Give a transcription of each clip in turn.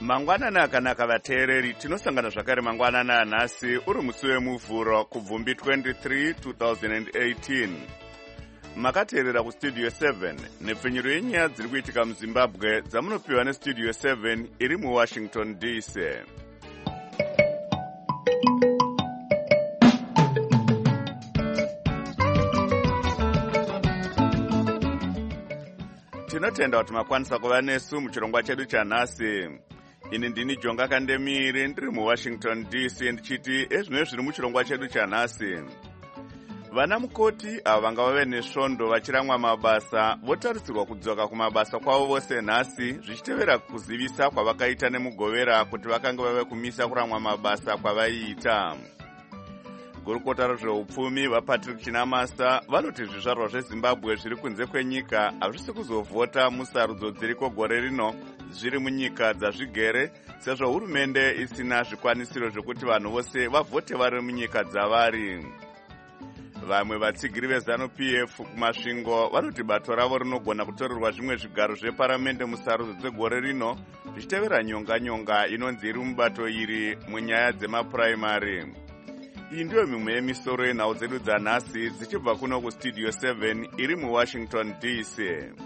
Mangwanana akanaka vateereri, tinosangana zvakare mangwanana anhasi uri musi wemuvhuro kubvumbi 23 2018. Makateerera kustudio 7 nepfenyuro yenyaya dziri kuitika muZimbabwe dzamunopiwa nestudio 7 iri muWashington DC. Tinotenda kuti makwanisa kuva nesu muchirongwa chedu chanhasi. Ini ndini Jonga Kandemiri ndiri muWashington DC ndichiti ezvino zviri muchirongwa chedu chanhasi. Vana mukoti ava vanga vave nesvondo vachiramwa mabasa votarisirwa kudzoka kumabasa kwavo vose nhasi zvichitevera kuzivisa kwavakaita nemugovera kuti vakanga vave kumisa kuramwa mabasa kwavaiita. Gurukota rezveupfumi vaPatrick Chinamasa vanoti zvizvarwa zveZimbabwe zviri kunze kwenyika hazvisi kuzovhota musarudzo dziriko gore rino zviri munyika dzazvigere sezvo hurumende isina zvikwanisiro zvekuti vanhu vose vavhote vari munyika dzavari. Vamwe vatsigiri veZANU-PF kumasvingo vanoti bato ravo rinogona kutorerwa zvimwe zvigaro zveparamende musarudzo dzegore rino zvichitevera nyonga inonzi iri mubato iri munyaya dzemapuraimari. Iyi ndiyo mimwe yemisoro yenhau dzedu dzanhasi dzichibva kuno kustudio 7 iri muWashington DC.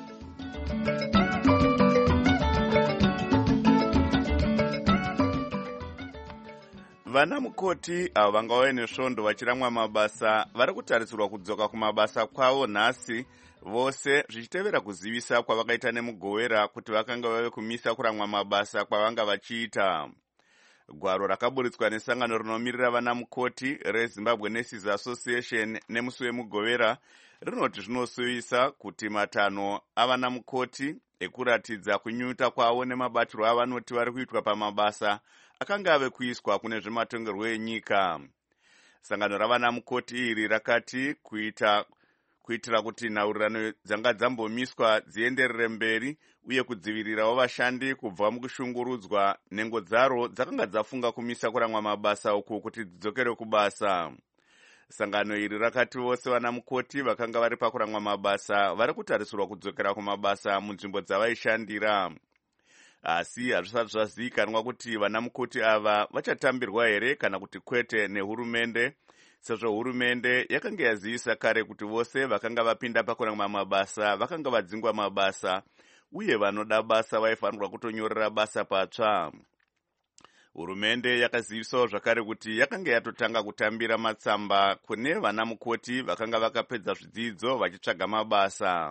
Vana mukoti avo vanga vave nesvondo vachiramwa mabasa vari kutarisirwa kudzoka kumabasa kwavo nhasi vose zvichitevera kuzivisa kwavakaita nemugovera kuti vakanga vave kumisa kuramwa mabasa kwavanga vachiita. Gwaro rakaburitswa nesangano rinomirira vana mukoti reZimbabwe Nurses Association nemusi wemugovera rinoti zvinosuvisa kuti matanho avana mukoti ekuratidza kunyuta kwavo nemabatiro avanoti vari kuitwa pamabasa akanga ave kuiswa kune zvematongerwo enyika. Sangano ravana mukoti iri rakati kuitira kuti nhaurirano dzanga dzambomiswa dzienderere mberi uye kudzivirirawo vashandi kubva mukushungurudzwa, nhengo dzaro dzakanga dzafunga kumisa kuramwa mabasa uku kuti dzidzokere kubasa. Sangano iri rakati vose vana mukoti vakanga vari pakuramwa mabasa vari kutarisirwa kudzokera kumabasa munzvimbo dzavaishandira. Asi hazvisati zvazivikanwa kuti vana mukoti ava vachatambirwa here kana kuti kwete nehurumende, sezvo hurumende yakanga yazivisa kare kuti vose vakanga vapinda pakuramwa mabasa vakanga vadzingwa mabasa uye vanoda basa vaifanirwa kutonyorera basa patsva. Hurumende yakazivisawo zvakare kuti yakanga yatotanga kutambira matsamba kune vana mukoti vakanga vakapedza zvidzidzo vachitsvaga mabasa.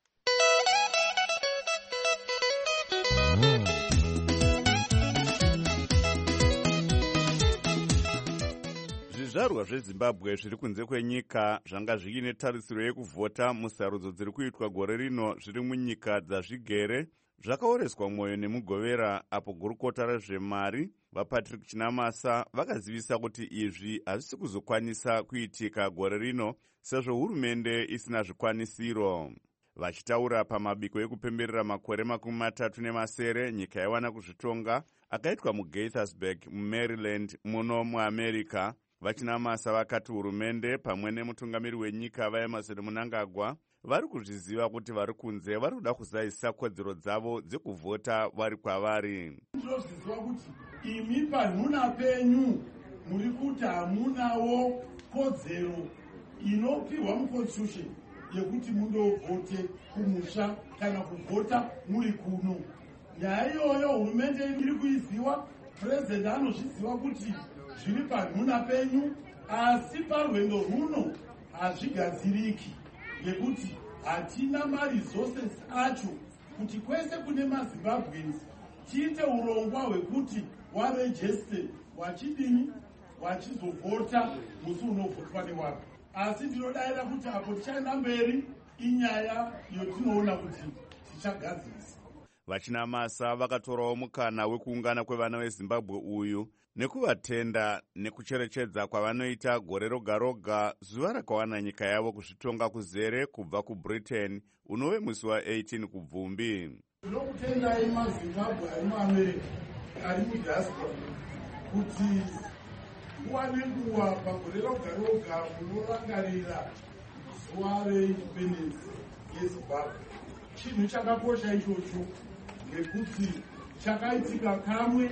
Zvizvarwa zveZimbabwe zviri kunze kwenyika zvanga zviine tarisiro yekuvhota musarudzo dziri kuitwa gore rino zviri munyika dzazvigere zvakaoreswa mwoyo nemugovera apo gurukota rezvemari vaPatrick Chinamasa vakazivisa kuti izvi hazvisi kuzokwanisa kuitika gore rino sezvo hurumende isina zvikwanisiro. Vachitaura pamabiko ekupemberera makore 37 nyika yaiwana kuzvitonga akaitwa muGaithersburg muMaryland muno muAmerica, vaChinamasa vakati hurumende pamwe nemutungamiri wenyika vaEmerson Mnangagwa vari kuzviziva kuti vari kunze vari kuda kuzadzisa kodzero dzavo dzekuvhota vari kwavari. Ndinozviziva kuti imi panhuna penyu muri kuti hamunawo kodzero inopihwa muconstitution yekuti mundovhote kumusha kana kuvhota muri kuno. Nyaya iyoyo hurumende iri kuiziva, president anozviziva kuti zviri panhuna penyu, asi parwendo runo hazvigadziriki nekuti hatina maresources acho kuti kwese kune maZimbabweans tiite urongwa hwekuti waregister wachidini wachizovhota musi unovhotwa newako. Asi ndinodavira kuti apo tichaenda mberi inyaya yotinoona kuti tichagadzirisa. VaChinamasa vakatorawo mukana wekuungana kwevana veZimbabwe uyu nekuvatenda nekucherechedza kwavanoita gore roga roga zuva rakawana nyika yavo kuzvitonga kuzere kubva kuBritain unove musi wa18 kubvumbi. Tinokutendai maZimbabwe ari muAmerica ari mudiaspora kuti nguva nenguva pagore roga roga munorangarira zuva reindependence yeZimbabwe. Chinhu chakakosha ichocho ngekuti chakaitika kamwe,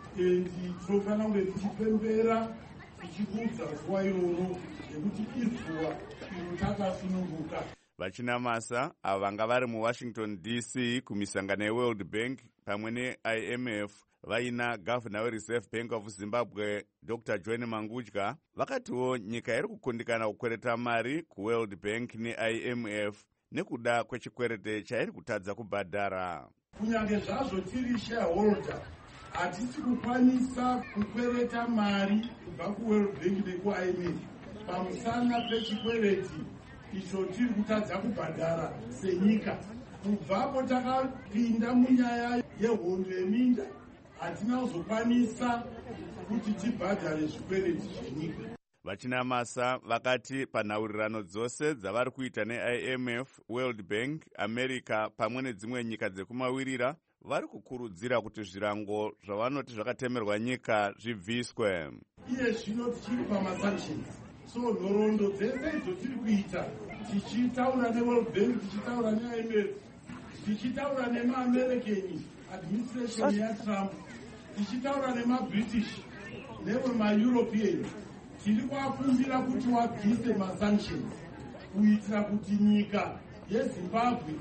tinofanira kunge tichipembera tichikudza zuva iroro nekuti izuva iro takasununguka. Vachinamasa ava vanga vari muWashington DC kumisangano yeWorld Bank pamwe neIMF vaina gavhuna weReserve Bank of Zimbabwe Dr. John Mangudya vakatiwo nyika iri kukundikana kukwereta mari kuWorld Bank neIMF nekuda kwechikwerete chairi kutadza kubhadhara. Kunyange zvazvo tiri shareholder hatisi kukwanisa kukwereta mari kubva kuWorld Bank nekuIMF pamusana pechikwereti icho tiri kutadza kubhadhara senyika. Kubvapo takapinda munyaya yehondo yeminda, hatina kuzokwanisa kuti tibhadhare zvikwereti zvenyika. Vachinamasa vakati panhaurirano dzose dzavari kuita neIMF, World Bank, America pamwe nedzimwe nyika dzekumawirira vari kukurudzira kuti zvirango zvavanoti zvakatemerwa nyika zvibviswe. Iye zvino tichiri pamasanctions, so nhoroondo dzese idzo tiri kuita tichitaura neWorld Bank, tichitaura neIMF, tichitaura nemaamerican administration yaTrump, tichitaura nemaBritish nevemaEuropean, tiri kuakumbira kuti wabvise masanctions kuitira kuti nyika yeZimbabwe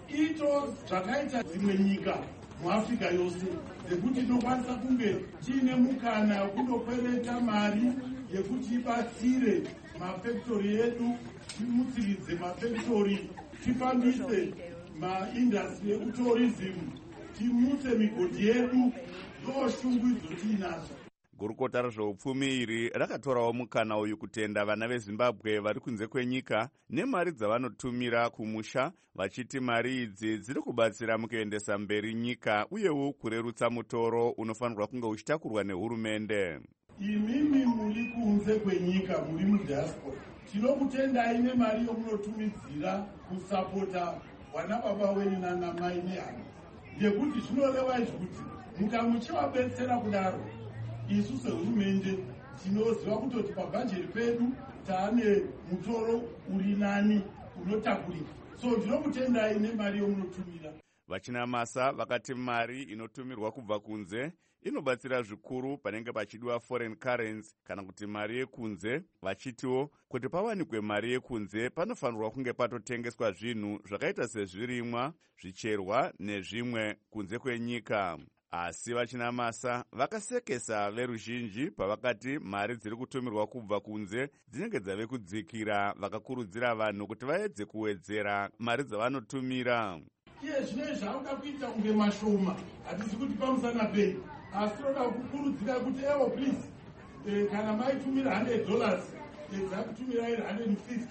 ito zvakaita dzimwe nyika muAfrica yose, nekuti inokwanisa kunge tiine mukana wekundokwereta mari yekuti ibatsire mafactory edu, timutsiridze mafactory, tifambise maindustry ekutourism, timutse migodhi yedu, ndoshungu idzo tiinadzo. Gurukota rezveupfumi iri rakatorawo mukana uyu kutenda vana veZimbabwe vari kunze kwenyika nemari dzavanotumira kumusha, vachiti mari idzi dziri kubatsira mukuendesa mberi nyika uyewo kurerutsa mutoro unofanirwa kunge uchitakurwa nehurumende. Imimi muri kunze kwenyika, muri mudiaspora, tinokutendai nemari yomunotumidzira kusapota vana baba wenyu nana mai nehama, ngekuti zvinoreva izvi kuti mukamuchivabetsera kudaro, isu sehurumende tinoziva kutoti pabhajeti pedu taane mutoro uri nani unotakurika, so tinokutendai nemari yomunotumira. Vachinamasa vakati mari inotumirwa kubva kunze inobatsira zvikuru panenge pachidiwa foreign currency kana kuti mari yekunze, vachitiwo kuti pawanikwe mari yekunze panofanirwa kunge patotengeswa zvinhu zvakaita sezvirimwa, zvicherwa nezvimwe kunze kwenyika. Asi vachinamasa vakasekesa veruzhinji pavakati mari dziri kutumirwa kubva kunze dzinenge dzave kudzikira, vakakurudzira vanhu kuti vaedze kuwedzera mari dzavanotumira. Iye zvino zvauda kuita kunge mashoma, hatisi kuti pamusana pei, asi toda kukurudzira kuti ewo please, kana maitumira $100 dzakutumirai 150.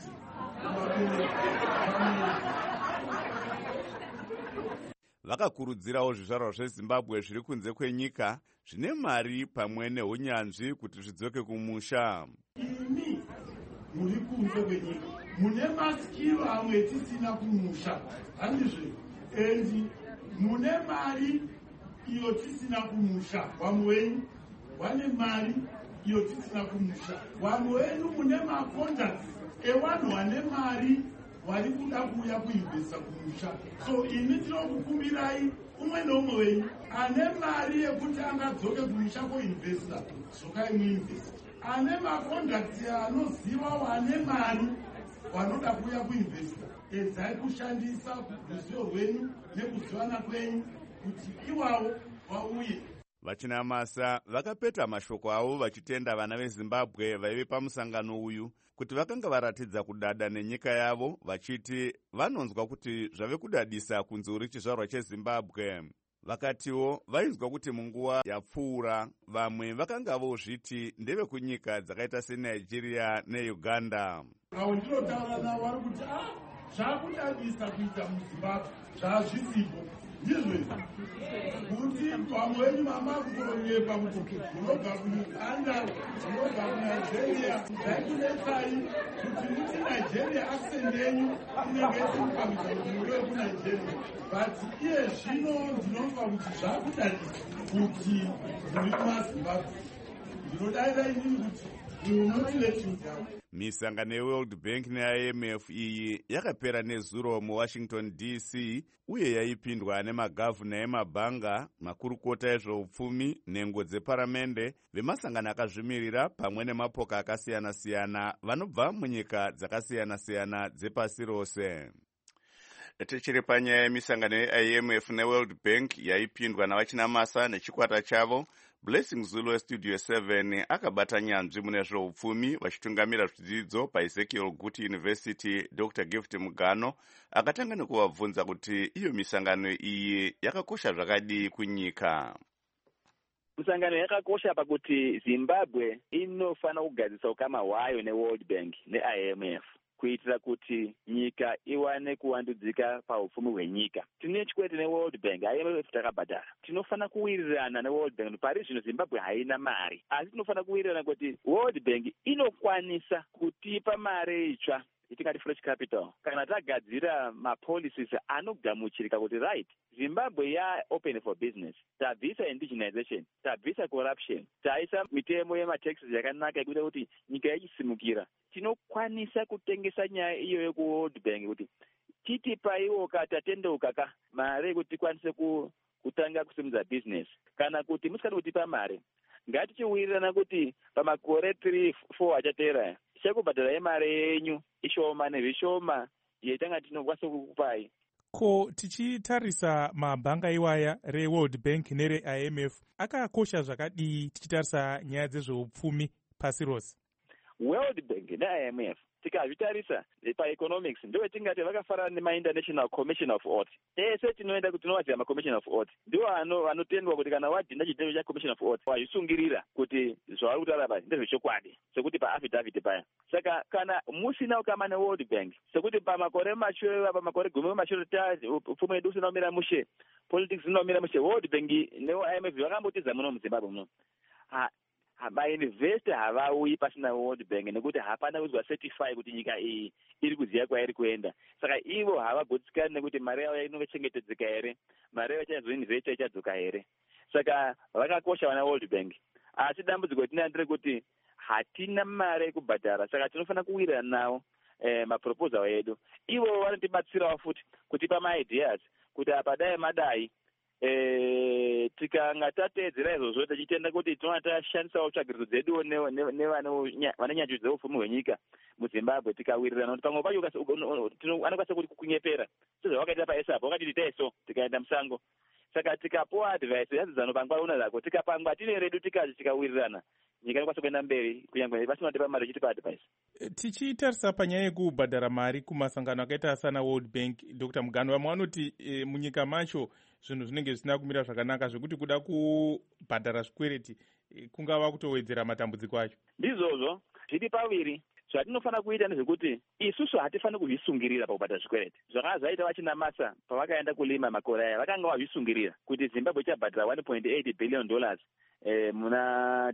Vakakurudzirawo zvizvarwa zveZimbabwe zviri kunze kwenyika zvine mari pamwe neunyanzvi kuti zvidzoke kumusha. Imi muri kunze kwenyika, mune masikiro amwe tisina kumusha, handizve, endi mune mari iyo tisina kumusha. Vamwe wenyu vane mari iyo tisina kumusha, vamwe wenyu mune macontacts evanhu vane mari vari kuda kuuya kuinvesta kumusha. So ini tinokukumbirai umwe neumwe wenyu ane mari yekuti angadzoke kumusha koinvesta, zvokai muinvesta. Ane macontacts anoziva vane mari vanoda kuuya kuinvesta, edzai kushandisa ruzivo rwenyu nekuzivana kwenyu kuti iwavo vauye. Vachinamasa vakapeta mashoko avo vachitenda vana veZimbabwe vaive pamusangano uyu kuti vakanga varatidza kudada nenyika yavo, vachiti vanonzwa kuti zvave kudadisa kunze uri chizvarwa cheZimbabwe. Vakatiwo vainzwa kuti munguva yapfuura vamwe vakanga vozviti ndeve kunyika dzakaita seNigeria neUganda. Avo ndinotaura navo vari kuti zvakudadisa kuita muZimbabwe zvazvisipo, ndizvo kuti vamwe venyu mamakutorepa kuti munobva kuUganda, munobva kuNigeria, zvaikunetsai kuti muti Nigeria accent yenyu inenge isikupakuita kuti muri wekuNigeria, but iye zvino ndinonzwa kuti zvakudadisa kuti muri kumaZimbabwe. Ndinodairai inini kuti We will not let you down. misangano yeworld bank neIMF iyi yakapera nezuro muwashington DC uye yaipindwa nemagavhuna emabhanga, makurukota ezveupfumi, nhengo dzeparamende, vemasangano akazvimirira pamwe nemapoka akasiyana-siyana vanobva munyika dzakasiyana-siyana dzepasi rose. Tichiri panyaya yemisangano yeIMF neworld bank yaipindwa navachinamasa nechikwata chavo, Blessing Zulu weStudio 7 akabata nyanzvi mune zveupfumi vachitungamira zvidzidzo paEzekiel Guti University, Dr. Gift Mugano akatanga nekuvabvunza kuti iyo misangano iyi yakakosha zvakadii kunyika. Misangano yakakosha pakuti Zimbabwe inofana kugadzisa ukama hwayo neWorld Bank neIMF kuitira kuti nyika iwane kuwandudzika paupfumi hwenyika. Tine chikwete neWorld Bank, IMF takabhadhara. Tinofana kuwirirana neWorld Bank. Pari zvino Zimbabwe haina mari, asi tinofana kuwirirana kuti World Bank inokwanisa kutipa mari itsva, itingati fresh capital, kana tagadzira mapolicies anogamuchirika kuti right, Zimbabwe open for business, tabvisa indigenization, tabvisa corruption, taisa mitemo yemataxes yakanaka yekuita kuti nyika ichisimukira. Tinokwanisa kutengesa nyaya iyoyo kuWorld Bank kuti titipaiwo tatendeuka mari yekuti tikwanise kutanga kusimudza business. Kana kuti musikadi kutipa mari, ngatichiwirirana kuti pamakore 3-4 achateera tichakubhadhara yemari yenyu ishoma nezvishoma yetanga tinokwanisa kukupai. Ko tichitarisa mabhanga iwaya reWorld Bank nereIMF akakosha zvakadii tichitarisa nyaya dzezveupfumi pasi rose? World Bank neIMF tikazvitarisa paeconomics ndovetingati vakafanana nemainternational commission of audit. Ese tinoenda kuti tinovaziva macommission of audit ndiwo vanotendwa kuti kana wadhinda chitendo chacommission of audit wazvisungirira kuti zvavari kutaura pasi ndezvechokwadi sekuti paaffidavit paya. Saka kana musina ukama neWorld Bank, sekuti pamakore mashure, pamakore gumi mashure upfumi hwedu usina kumira mushe, politics isina kumira mushe, World Bank neIMF vakambotiza muno muZimbabwe muno mainvesti havauyi pasina World Bank nekuti hapana kuzwa certify kuti nyika iyi iri kuziva kwairi kuenda. Saka ivo havagutsikani nekuti mari yavo inongechengetedzeka here, mari yavo ichazoinvesta ichadzoka here. Saka vakakosha vana World Bank, asi dambudziko tina nderekuti hatina mari yekubhadhara. Saka tinofana kuwirirana navo maproposal edu. Ivo vanotibatsirawo futi kutipa maideas kuti apa dai madai tikanga tateedzera izvozvo tichitenda kuti tinova tashandisawo tsvagiridzo dzedu nevane nyanzvi dzeupfumi hwenyika muZimbabwe, tikawirirana kuti pamwe pacho anokwanisa kuti kunyepera sezvavakaita paESAP, vakati titaiso tikaenda musango. Saka tikapuwa advice yadzanopangwa una zako, tikapangwa tine redu tikawirirana, nyika inokwanisa kuenda mberi kunyange pasina tipa mari ichitipa advice. Tichitarisa panyaya yekubhadhara mari kumasangano akaita sana World Bank, Dr. Mugano, vamwe vanoti munyika macho zvinhu zvinenge zvisina kumira zvakanaka zvekuti kuda kubhadhara zvikwereti kungava kutowedzera matambudziko acho. Ndizvozvo zviri paviri. Zvatinofana kuita ndezvekuti isusu hatifani kuzvisungirira pakubhadhara zvikwereti. Zvakazaita vachinamasa pavakaenda kulima makore aya, vakanga vazvisungirira kuti Zimbabwe ichabhadhara $1.8 billion muna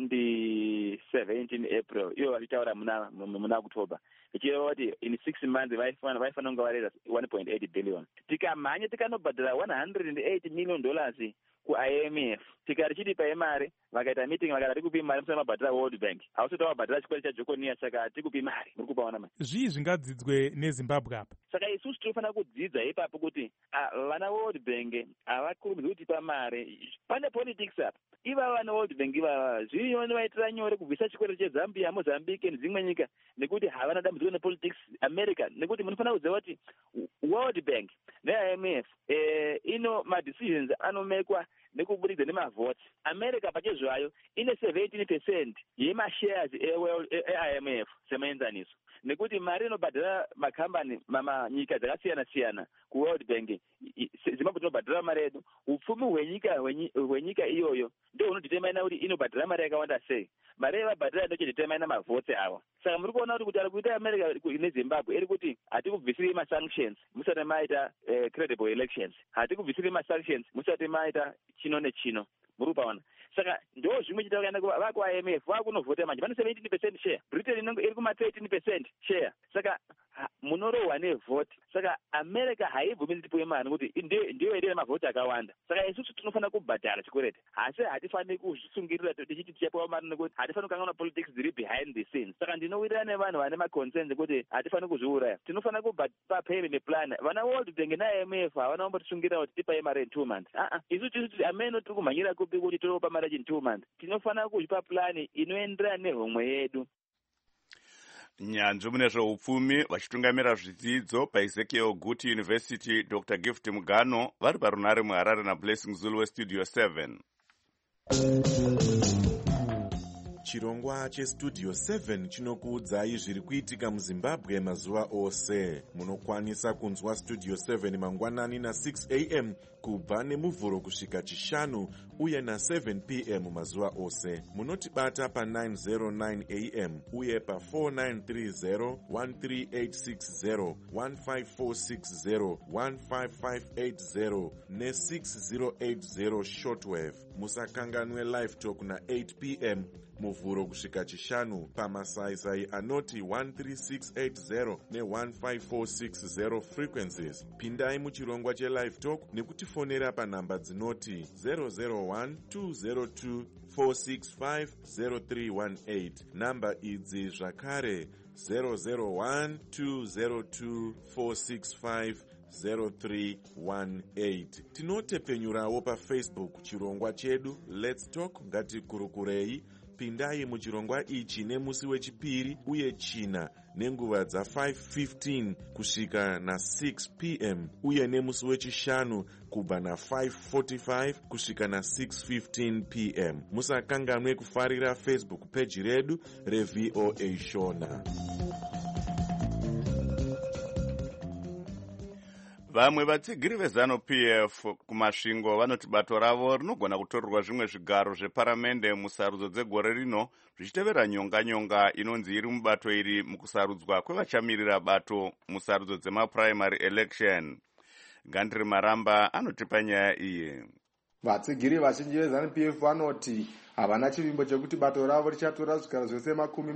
2017 April, iyo vachitaura muna October, ichireva kuti in 6 months vaifana kunge vareza 1.8 billion. Tikamhanya tikanobhadhara $108 million kuIMF, tikarichitipa mari, vakaita meeting vakati tikupi mari musana mabhadhara World Bank, hausati wabhadhara chikwere chaJoconia, saka tikupi mari, muri kupaona mari. Zvii zvingadzidzwe neZimbabwe apa? Saka isusu tinofana kudzidza ipapo kuti vana World Bank havakurumidzi kutipa mari. Pane politics apa. Iva vana World Bank zvinovaitira nyore kubvisa chikwere cheZambia, Mozambique nedzimwe nyika nekuti havana dambudziko nepolitics America, nekuti munofana kuziva kuti World Bank neIMF ino madecisions anomekwa nekubudikidza nemavhoti. America pachezvayo ine 17% yemashares eIMF semaenzaniso, nekuti mari inobhadhara makambani nyika dzakasiyana-siyana kuWorld Bank, Zimbabwe tinobhadhara mari yedu. Upfumi hwenyika iyoyo ndio hunodetermina kuti inobhadhara mari yakawanda sei. Mari yavabhadhara ndochidetermina mavhoti avo. Saka muri kuona kuti ari kuita America neZimbabwe iri kuti hatikubvisiri masanctions musati maita credible elections, hatikubvisiri masanctions musati maita chino nechino, muri kupaona. saka ndo zvimwe chita kana vakuIMF vakunovhota manje vane 17% share, Britain iri kuma13% share. Saka munorohwa nevhoti. Saka America haibvumiri tipuwe mari kuti ndiyo ine mavhoti akawanda. Saka isusu tinofanira kubhadhara chikwereti, asi hatifaniri kuzvisungirira tichiti tichapuwa mari nekuti hatifaniri kukanganwa politics dziri behind the scenes. Saka ndinowirirana nevanhu vane maconcerns kuti hatifaniri kuzviuraya, tinofanira kupa payment plan. Vana World Bank naIMF havana kumbotisungirira kuti tipaye mari in 2 months. Isusu ameno tiri kumhanyira kupi kuti tinopa mari in 2 months. Tinofanira kuzvipa plan inoenderana nehomwe yedu. Nyanzvi mune zveupfumi vachitungamira zvidzidzo paEzekiel Guti University, Dr. Gift Mugano vari parunare muHarare naBlessing Zulu weStudio 7. Chirongwa cheStudio 7 chinokuudzai zviri kuitika muZimbabwe mazuva ose. Munokwanisa kunzwa Studio 7 mangwanani na6 am kubva nemuvhuro kusvika chishanu uye na7 pm mazuva ose. Munotibata pa909 am uye pa4930, 13860, 15460, 15580 ne6080 shortwave. Musakanganwe live talk na8 pm muvhuro kusvika chishanu pamasaisai anoti 13680 ne15460 frequencies. Pindai muchirongwa chelive talk nekutifonera panhamba dzinoti 001-202-465-0318. Namba idzi zvakare 001-202-465-0318. Tinotepenyurawo paFacebook chirongwa chedu Let's Talk Ngatikurukurei. Pindai muchirongwa ichi nemusi wechipiri uye china nenguva dza5:15 kusvika na6 pm uye nemusi wechishanu kubva na5:45 kusvika na6:15 pm. Musakanganwe kufarira Facebook page redu reVOA Shona. Vamwe vatsigiri veZANU-PF kumasvingo vanoti bato ravo rinogona kutorerwa zvimwe zvigaro zveparamende musarudzo dzegore rino zvichitevera nyonga inonzi iri mubato iri mukusarudzwa kwevachamirira bato musarudzo dzemaprimary election. Gandri Maramba anotipa nyaya iyi. Vatsigiri vazhinji veZANU-PF vanoti havana chivimbo chekuti bato ravo richatora zvigaro zvose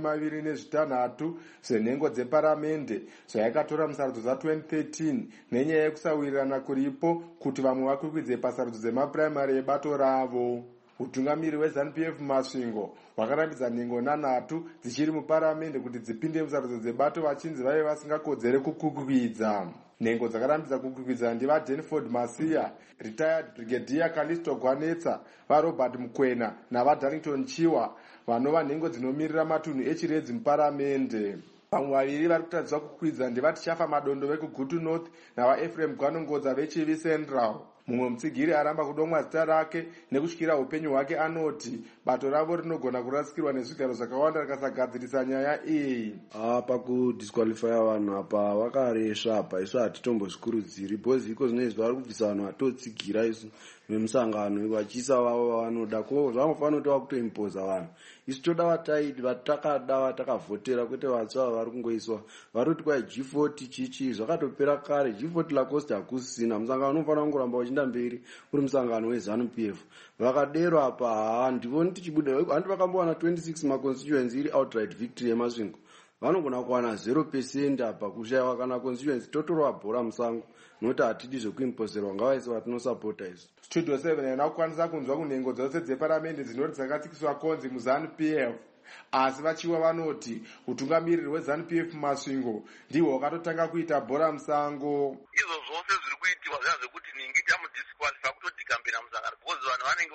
26 zvenhengo dzeparamende zvayakatora musarudzo dza2013 nenyaya yekusawirirana kuripo kuti vamwe vakwikwidzei pasarudzo dzemapuraimari ebato ravo. Utungamiri hweZANU-PF mumasvingo hwakarambidza nhengo 3 dzichiri muparamende kuti dzipinde musarudzo dzebato vachinzi vaive vasingakodzere kukwikwidza. Nhengo dzakarambidza kukwikwidza ndivaDenford Masiya, retired brigadier Kalisto Gwanetsa, vaRobert Mukwena navaDarlington Chiwa, vanova nhengo dzinomirira matunhu echiredzi muparamende. Vamwe vaviri vari kutadzwa kukwidza ndivatichafa madondo vekuGutu North navaEphraim Gwanongodza veChivi Central. Mumwe mutsigiri aramba kudomwa zita rake nekutyira upenyu hwake anoti bato ravo rinogona kurasikirwa nezvigaro zvakawanda rikasagadzirisa nyaya iyi. Pakudisqualifya vanhu apa vakaresva apa, isu hatitombozvikurudziri bhozi iko zvinoizvi vari kubvisa vanhu vatotsigira isu vemusangano vachiisa vavo vanoda ko zvanofanira kuti vakutoimpoza vanhu. Isu toda vataidi vatakada vatakavhotera kwete vatsva vari kungoiswa varoti kwai G40 chichi zvakatopera kare. G40 lacoste hakusisina. Musangano unofanira kungoramba uchinda mberi uri musangano weZANU-PF. Vakadero apa handivoni tichibuda. Handi vakambowana 26 maconstituency iri outright victory yemasvingo. Vanogona kuwana 0% apa kushayiwa kana constituency totorwa bhora musango. Noti hatidi zvekuimpozerwa ngavaisi vatinosapota isu. Studio 7 yana kukwanisa kunzwa kunhengo dzose dzeparamende dzinoti dzakatsikiswa konzi muZANU-PF. Asi vachiwa vanoti utungamiriri hweZANU-PF mumasvingo ndihwo wakatotanga kuita bhora musango. Izvo zvose zviri kuitiwa zvazvekuti ningi tamudisqualify kutodhikambira musangano because vanhu vanenge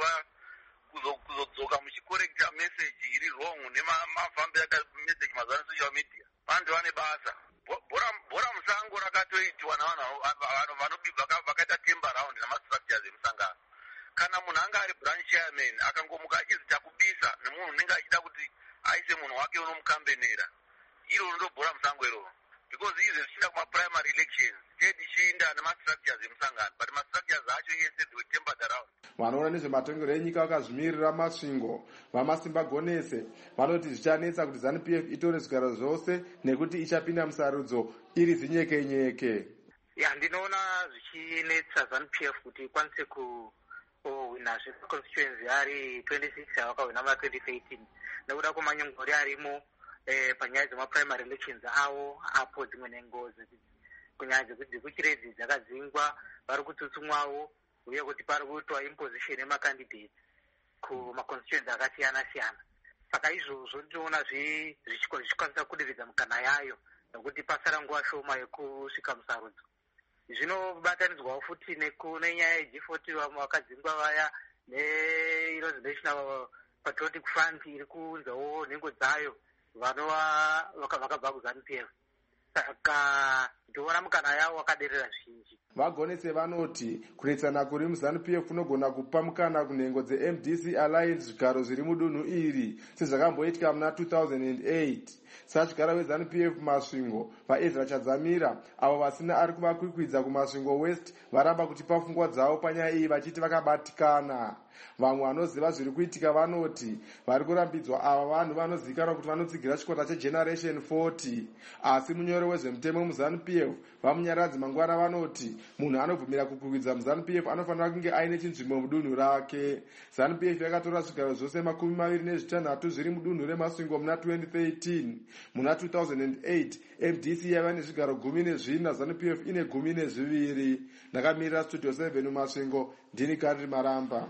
kuzodzoka muchikorekta message iri wrong nemafambiro message mazuva social media. Vantu vane basa. Bhora musango rakatoitiwa navanhu vanobva vakaita temba round namastructures emusangano. Kana munhu anga ari branch chairman akangomuka achizi takubisa nemunhu unenge achida kuti aise munhu wake unomukambenera, iro ndobhora musango iroro. Because izvi zvichienda kumaprimary elections state ichiinda nemastructures emusangano, but mastructures acho yese they were tempered around. Vanoona nezvematongero enyika vakazvimirira masvingo vamasimba gonese vanoti zvichanetsa kuti ZANU-PF itore zvigaro zvose nekuti ichapinda musarudzo iri zinyekenyeke. Ndinoona zvichinetsa ZANU-PF kuti ikwanise kuhwinazve constituency ari 26 avakahwina ma2013 nekuda kwemanyongori arimo panyaya dzemaprimary elections avo apo dzimwe nhengo kunyaya dzekuchirezi dzakadzingwa vari kutsutsumwawo uye kuti pari kuitwa imposition yemacandidates kumaconstituency akasiyana siyana. Saka izvozvo tinoona zvichikwanisa kudiridza mukana yayo nekuti pasara nguva shoma yekusvika musarudzo. Zvinobatanidzwawo futi nenyaya yeG40 vamwe vakadzingwa vaya neInonzi National Patriotic Front iri kuunzawo nhengo dzayo vanova vakabva kuZANU-PF. Saka ndiona mukana yawo wakaderera zvizhinji. Vagonese vanoti kuretsana kuri muZANU-PF unogona kupa mukana kunhengo dzeMDC Alliance zvigaro zviri mudunhu iri sezvakamboitika muna 2008. Sachigara weZANU-PF masvingo vaEzra Chadzamira avo vasina ari kuvakwikwidza kumasvingo West varamba kutipa pfungwa dzavo panyaya iyi vachiti vakabatikana. Vamwe vanoziva zviri kuitika vanoti vari kurambidzwa ava vanhu vanozivikanwa kuti vanotsigira chikwata cheGeneration 40. Asi munyori wezvemutemo muZANU-PF vamunyaradzi mangwana vanoti munhu anobvumira kukwikwidza muZANU-PF anofanira kunge aine chinzvimbo mudunhu rake. ZANU-PF yakatora zvigaro zvose 26 zviri mudunhu remasvingo muna 2013. Muna 2008 MDC yava nezvigaro 14, ZANU-PF ine 12. Ndakamirira Studio 7 mumasvingo, ndini Kariri Maramba.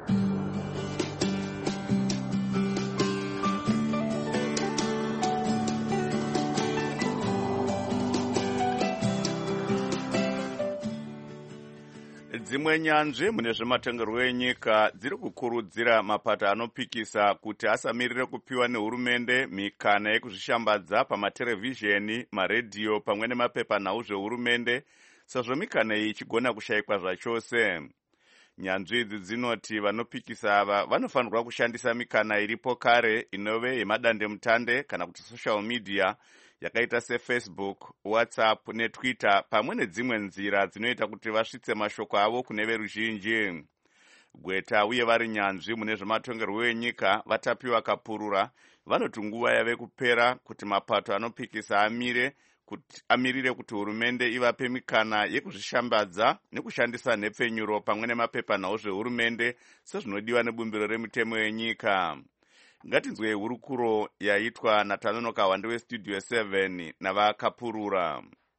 Dzimwe nyanzvi mune zvematongerwo enyika dziri kukurudzira mapato anopikisa kuti asamirire kupiwa nehurumende mikana yekuzvishambadza pamaterevhizheni, maredhiyo pamwe nemapepanhau zveHurumende, sezvo mikana iyi ichigona kushayikwa zvachose. Nyanzvi idzi dzinoti vanopikisa ava vanofanirwa kushandisa mikana iripo kare inove yemadandemutande kana kuti social media yakaita seFacebook, WhatsApp neTwitter pamwe nedzimwe nzira dzinoita kuti vasvitse mashoko avo kune veruzhinji. Gweta uye vari nyanzvi mune zvematongerwo enyika vatapiwa kapurura vanoti nguva yave kupera kuti mapato anopikisa amirire kuti hurumende ivape mikana yekuzvishambadza nekushandisa nhepfenyuro pamwe nemapepanhau zveHurumende sezvinodiwa nebumbiro remitemo yenyika. Ngatinzwe hurukuro yaitwa naTanonoka Wande weStudio 7 navakapurura.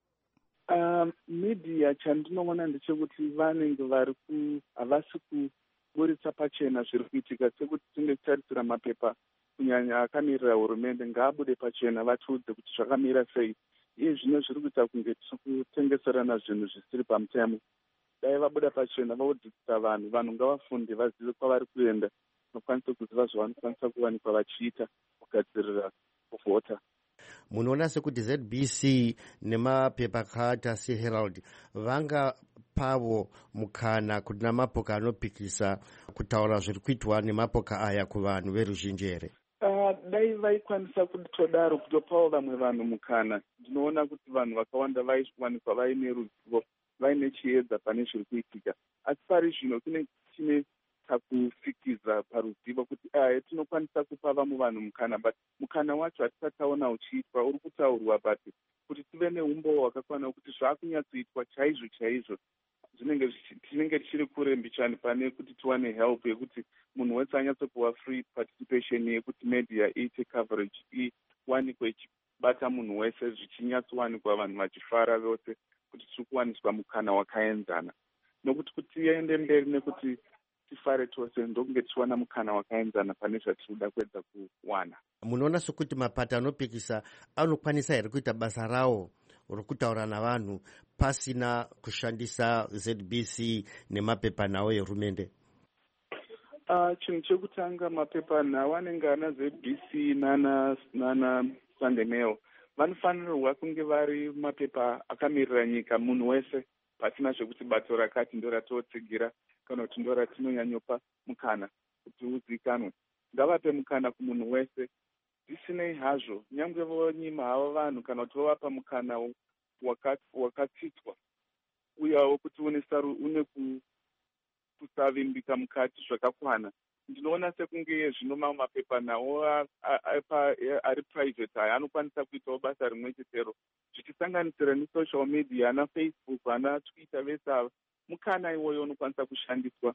Media chandinoona ndechekuti vanenge havasi kuburitsa pachena zviri kuitika, sekuti tinge kutarisira mapepa kunyanya akamirira hurumende ngaabude pachena vatiudze kuti zvakamira sei. Iye zvino zviri kuita kunge tiri kutengeserana zvinhu zvisiri pamutemo. Dai vabuda pachena vaudzidzisa vanhu ngavafunde vazive kwavari kuenda nokwanisa kuziva zvavanokwanisa kuwanikwa vachiita kugadzirira kuvhota. Munoona sekuti ZBC nemapepa akaita seHerald vanga pavo mukana kuti namapoka anopikisa kutaura zviri kuitwa nemapoka aya kuvanhu veruzhinji here? Dai vaikwanisa kutodaro kutopawo vamwe vanhu mukana, ndinoona kuti vanhu vakawanda vaiwanikwa vaine ruzivo, vaine chiedza pane zviri kuitika. Asi pari zvino tine takufikiza paruzivo kuti tinokwanisa kupa vamwe vanhu mukana, but mukana wacho hatisataona uchiitwa, uri kutaurwa, but kuti tive neumbo hwakakwana kuti zvaakunyatsoitwa chaizvo tinenge tichiri kure mbichani pane kuti tiwane help yekuti munhu wese anyatsokuwa free participation yekuti media iite coverage iwanikwe ichibata munhu wese zvichinyatsowanikwa vanhu vachifara vose kuti tiri kuwaniswa mukana wakaenzana. Nokuti kuti tiende mberi nekuti tifare tose ndokunge tichiwana mukana wakaenzana pane zvatinoda kuedza kuwana. Munoona sokuti mapato anopikisa anokwanisa here kuita basa rawo rokutaura navanhu pasina kushandisa ZBC nemapepanhau ehurumende? Chinhu chekutanga, mapepanhau anenge ana ZBC nana Sunday Mail vanofanirwa kunge vari mapepa akamirira nyika, munhu wese, pasina zvekuti bato rakati ndo ratotsigira kana kuti ndo ratinonyanyopa mukana kuti uzikanwe. Ngavape mukana kumunhu wese zvisinei hazvo, nyangwe vonyima havo vanhu kana kuti vovapa mukana wakatsitswa uyawo kuti une kusavimbika mukati zvakakwana. Ndinoona sekunge zvino mamwe mapepa nawo ari private aya anokwanisa kuitawo basa rimwe chetero, zvichisanganisira nesocial media, ana Facebook, ana Twitter, vese ava mukana iwoyo unokwanisa kushandiswa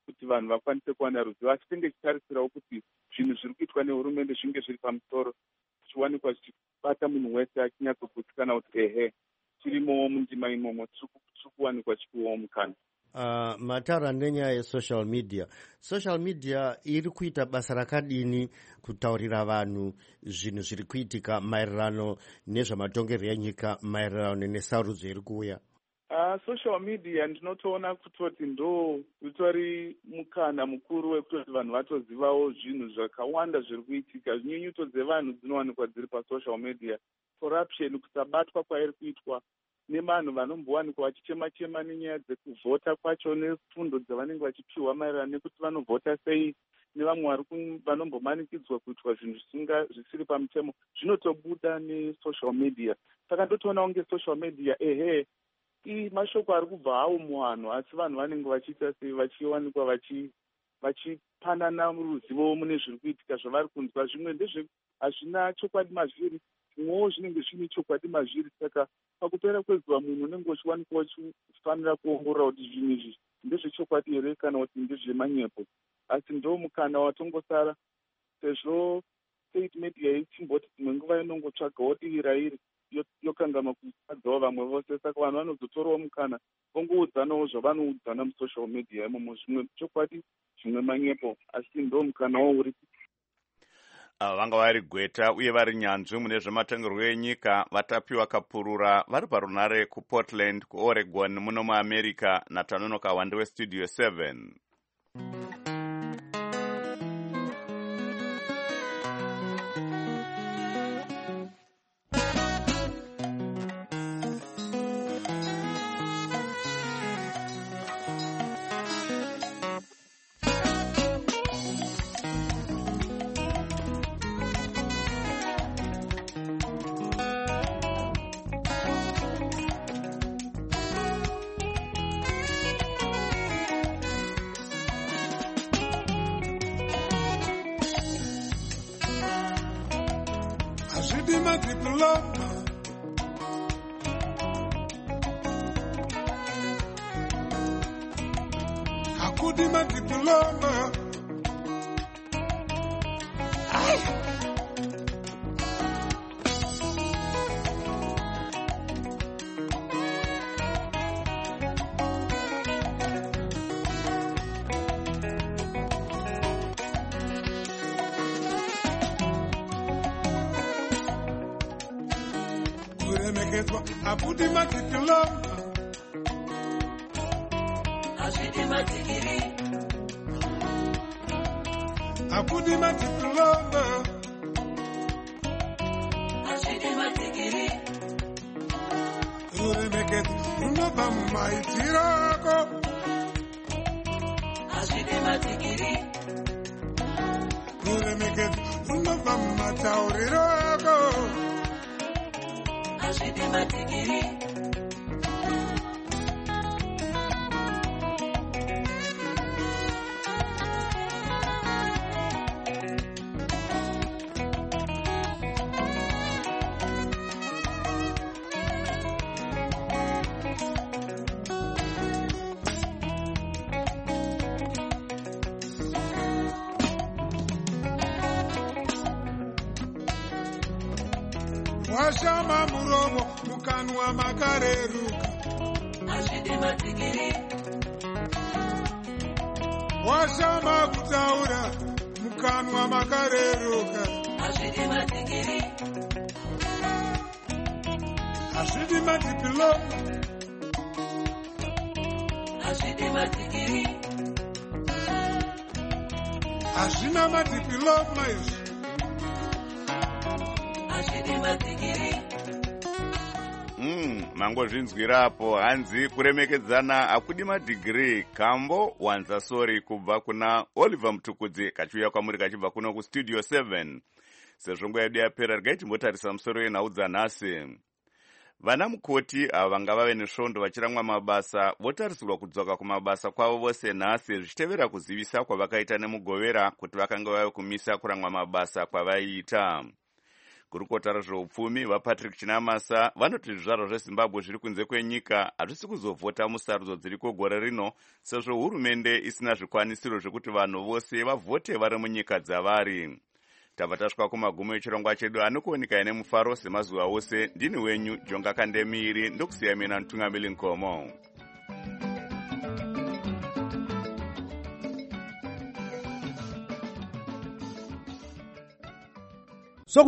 kuti vanhu vakwanise kuwana ruzivo, asi tenge chitarisirawo kuti zvinhu zviri kuitwa nehurumende zvinge zviri pamusoro, zvichiwanikwa zvichibata munhu wese achinyatsogutsikana kuti tirimowo mundima imomo, tiri kuwanikwa chipiwawo mukana. Mataura nenyaya yesocial media iri kuita basa rakadini kutaurira vanhu zvinhu zviri kuitika maererano nezvamatongerwo enyika, maererano nesarudzo iri kuuya? Social media ndinotoona kutoti ndo utori mukana mukuru wekutoti vanhu vatozivawo zvinhu zvakawanda zviri kuitika. Zvinyunyuto dzevanhu dzinowanikwa dziri pasocial media. Corruption, kusabatwa kwairi kuitwa nevanhu vanombowanikwa vachichema-chema nenyaya dzekuvhota kwacho nefundo dzavanenge vachipiwa maererano nekuti vanovhota sei, nevamwe vanombomanikidzwa kuitwa zvinhu zvisiri pamutemo, zvinotobuda nesocial media. Saka ndotoona kunge social media mashoko ari kubva hawo muvanhu, asi vanhu vanenge vachiita sei, vachiwanikwa vachipanana ruzivo mune zviri kuitika zvavari kunzwa. Zvimwe hazvina chokwadi mazviri, zvimwewo zvinenge zvine chokwadi mazviri. Saka pakupera kwezuva munhu unenge uchiwanikwa uchifanira kuongorora kuti zvinhu izvi ndezvechokwadi here kana kuti ndezvemanyepo. Asi ndo mukana watongosara, sezvo state media ichimboti dzimwe nguva inongotsvagawo dii rairi yokangama kusadzawo vamwe vose. Saka vanhu vanozotorawo mukana vongoudzanawo zvavanoudzana musocial media imomo, zvimwe chokwadi zvimwe manyepo, asi ndo mukanawo uri. Vanga vari gweta uye vari nyanzvi mune zvematongerwo enyika vatapiwa kapurura vari parunare kuPortland kuOregon muno muAmerica naTanonoka Wande weStudio 7. Ashidima diploma, akudima diploma, akudima diploma, ashidima digiri, akudima diploma, ashidima digiri, uremekeza unobva mumaitirako, ashidima digiri, uremekeza unobva mumataurirako, ashidima digiri. washama muromo mukanwa makareruka, ashidima digiri, washama kutaura mukanwa makareruka, ashidima digiri, ashidima diploma, ashidima digiri, hazvina madiploma izvi, ashidima digiri. Mangozvinzwirapo hanzi kuremekedzana akudi madhigiri kambo wanza sori kubva kuna Oliver Mutukudzi kachiuya kwamuri kachibva kuno kuStudio 7. Sezvo nguva yedu yapera regai timbotarisa musoro wenhau dzanhasi. Vana mukoti ava vanga vave nesvondo vachiramwa mabasa votarisirwa kudzoka kumabasa kwavo vose nhasi zvichitevera kuzivisa kwavakaita nemugovera kuti vakanga vave kumisa kuramwa mabasa kwavaiita. Gurukota rezveupfumi vaPatrick Chinamasa vanoti zvizvarwa zveZimbabwe zviri kunze kwenyika hazvisi kuzovhota musarudzo dziriko gore rino sezvo hurumende isina zvikwanisiro zvekuti vanhu vose vavhote vari munyika dzavari. Tabva tasvika kumagumo echirongwa chedu anokuoneka ine mufaro semazuva ose. Ndini wenyu Jonga Kandemiri ndokusiya mina Ntungamili Nkomo.